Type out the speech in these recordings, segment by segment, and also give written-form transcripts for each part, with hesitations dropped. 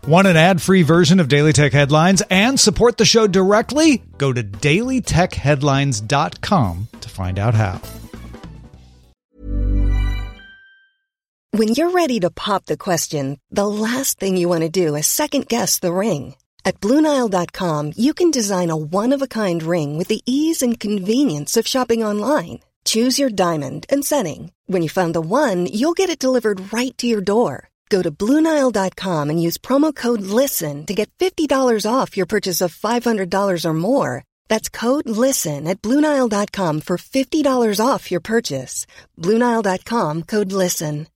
Want an ad-free version of Daily Tech Headlines and support the show directly? Go to dailytechheadlines.com to find out how. When you're ready to pop the question, the last thing you want to do is second-guess the ring. At BlueNile.com, you can design a one-of-a-kind ring with the ease and convenience of shopping online. Choose your diamond and setting. When you find the one, you'll get it delivered right to your door. Go to BlueNile.com and use promo code LISTEN to get $50 off your purchase of $500 or more. That's code LISTEN at BlueNile.com for $50 off your purchase. BlueNile.com, code LISTEN.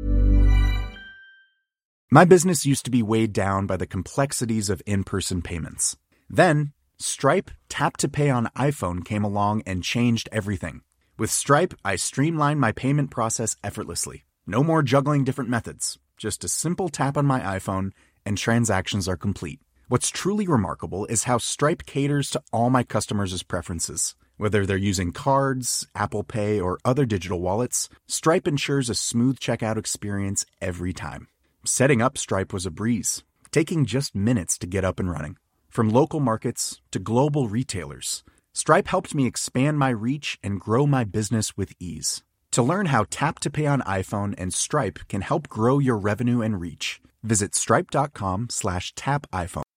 My business used to be weighed down by the complexities of in-person payments. Then, Stripe Tap to Pay on iPhone came along and changed everything. With Stripe, I streamlined my payment process effortlessly. No more juggling different methods. Just a simple tap on my iPhone and transactions are complete. What's truly remarkable is how Stripe caters to all my customers' preferences. Whether they're using cards, Apple Pay, or other digital wallets, Stripe ensures a smooth checkout experience every time. Setting up Stripe was a breeze, taking just minutes to get up and running. From local markets to global retailers, Stripe helped me expand my reach and grow my business with ease. To learn how Tap to Pay on iPhone and Stripe can help grow your revenue and reach, visit stripe.com/tapiphone.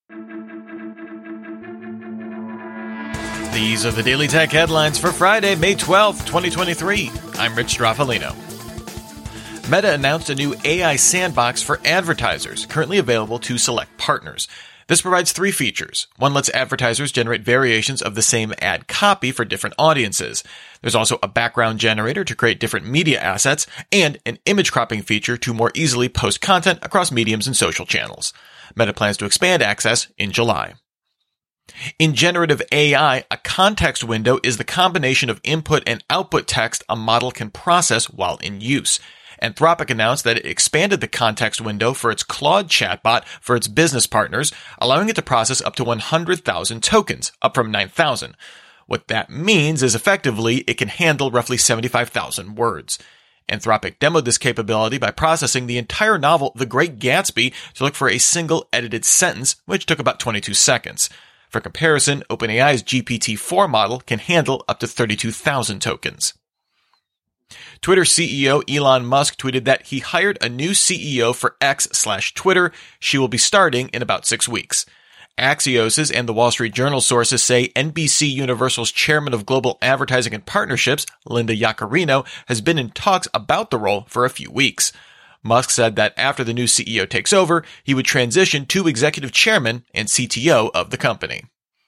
These are the Daily Tech headlines for Friday, May 12th, 2023. I'm Rich Straffolino. Meta announced a new AI sandbox for advertisers, currently available to select partners. This provides 3 features. One lets advertisers generate variations of the same ad copy for different audiences. There's also a background generator to create different media assets, and an image cropping feature to more easily post content across mediums and social channels. Meta plans to expand access in July. In generative AI, a context window is the combination of input and output text a model can process while in use. Anthropic announced that it expanded the context window for its Claude chatbot for its business partners, allowing it to process up to 100,000 tokens, up from 9,000. What that means is effectively it can handle roughly 75,000 words. Anthropic demoed this capability by processing the entire novel The Great Gatsby to look for a single edited sentence, which took about 22 seconds. For comparison, OpenAI's GPT-4 model can handle up to 32,000 tokens. Twitter CEO Elon Musk tweeted that he hired a new CEO for X/Twitter. She will be starting in about 6 weeks. Axios' and the Wall Street Journal sources say NBC Universal's chairman of global advertising and partnerships, Linda Yaccarino, has been in talks about the role for a few weeks. Musk said that after the new CEO takes over, he would transition to executive chairman and CTO of the company.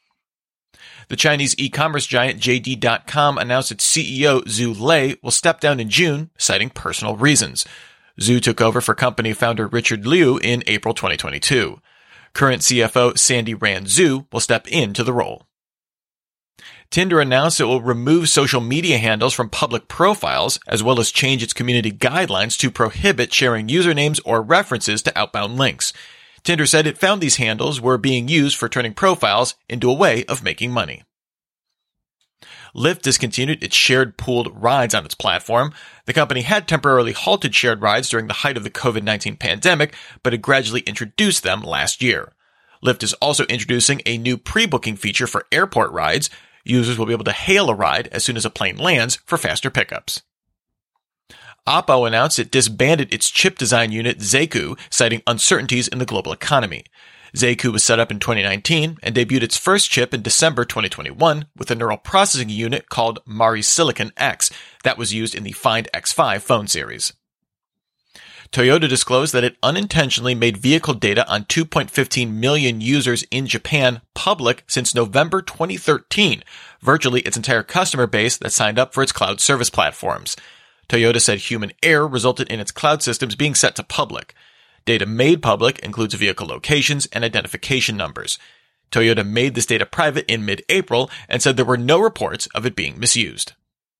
The Chinese e-commerce giant JD.com announced its CEO, Zhu Lei, will step down in June, citing personal reasons. Zhu took over for company founder Richard Liu in April 2022. Current CFO Sandy Rand Zhu will step into the role. Tinder announced it will remove social media handles from public profiles, as well as change its community guidelines to prohibit sharing usernames or references to outbound links. Tinder said it found these handles were being used for turning profiles into a way of making money. Lyft discontinued its shared pooled rides on its platform. The company had temporarily halted shared rides during the height of the COVID-19 pandemic, but had gradually introduced them last year. Lyft is also introducing a new pre-booking feature for airport rides. Users will be able to hail a ride as soon as a plane lands for faster pickups. Oppo announced it disbanded its chip design unit, Zaiku, citing uncertainties in the global economy. Zaiku was set up in 2019 and debuted its first chip in December 2021 with a neural processing unit called Mari Silicon X that was used in the Find X5 phone series. Toyota disclosed that it unintentionally made vehicle data on 2.15 million users in Japan public since November 2013, virtually its entire customer base that signed up for its cloud service platforms. Toyota said human error resulted in its cloud systems being set to public. Data made public includes vehicle locations and identification numbers. Toyota made this data private in mid-April and said there were no reports of it being misused.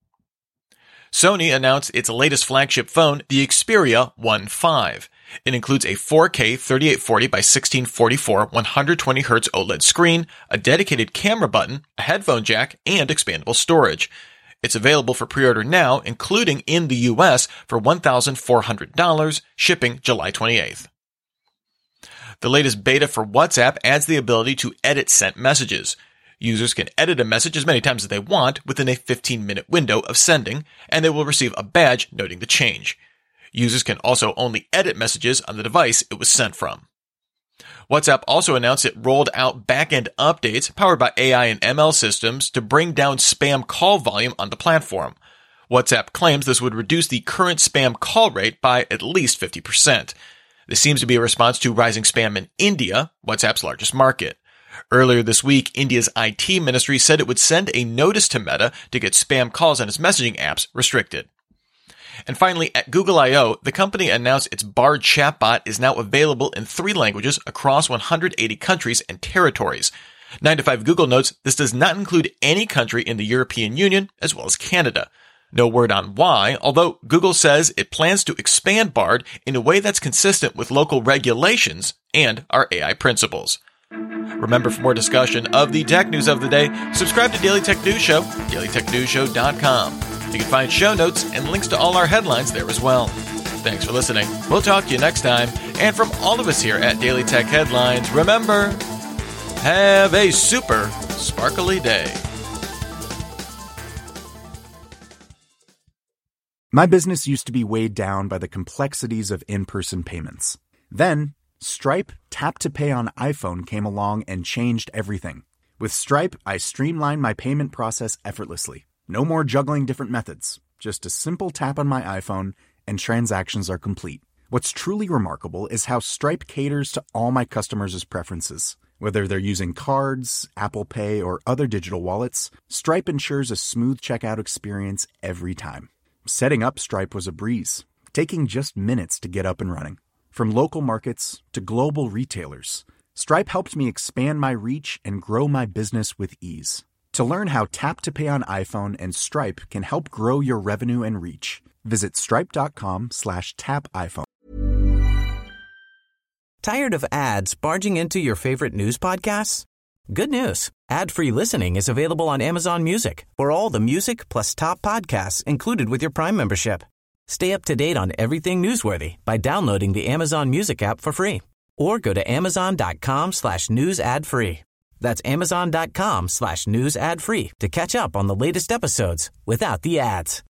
Sony announced its latest flagship phone, the Xperia 1.5. It includes a 4K 3840 by 1644 120Hz OLED screen, a dedicated camera button, a headphone jack, and expandable storage. It's available for pre-order now, including in the US, for $1,400, shipping July 28th. The latest beta for WhatsApp adds the ability to edit sent messages. Users can edit a message as many times as they want within a 15-minute window of sending, and they will receive a badge noting the change. Users can also only edit messages on the device it was sent from. WhatsApp also announced it rolled out back-end updates powered by AI and ML systems to bring down spam call volume on the platform. WhatsApp claims this would reduce the current spam call rate by at least 50%. This seems to be a response to rising spam in India, WhatsApp's largest market. Earlier this week, India's IT ministry said it would send a notice to Meta to get spam calls on its messaging apps restricted. And finally, at Google I/O, the company announced its Bard chatbot is now available in 3 languages across 180 countries and territories. 9to5 Google notes this does not include any country in the European Union as well as Canada. No word on why, although Google says it plans to expand Bard in a way that's consistent with local regulations and our AI principles. Remember, for more discussion of the tech news of the day, subscribe to Daily Tech News Show, dailytechnewsshow.com. You can find show notes and links to all our headlines there as well. Thanks for listening. We'll talk to you next time. And from all of us here at Daily Tech Headlines, remember, have a super sparkly day. My business used to be weighed down by the complexities of in-person payments. Then, Stripe Tap to Pay on iPhone came along and changed everything. With Stripe, I streamlined my payment process effortlessly. No more juggling different methods. Just a simple tap on my iPhone and transactions are complete. What's truly remarkable is how Stripe caters to all my customers' preferences. Whether they're using cards, Apple Pay, or other digital wallets, Stripe ensures a smooth checkout experience every time. Setting up Stripe was a breeze, taking just minutes to get up and running. From local markets to global retailers, Stripe helped me expand my reach and grow my business with ease. To learn how Tap to Pay on iPhone and Stripe can help grow your revenue and reach, visit stripe.com/tapiphone. Tired of ads barging into your favorite news podcasts? Good news. Ad-free listening is available on Amazon Music for all the music plus top podcasts included with your Prime membership. Stay up to date on everything newsworthy by downloading the Amazon Music app for free or go to amazon.com/news ad free. That's amazon.com/news ad free to catch up on the latest episodes without the ads.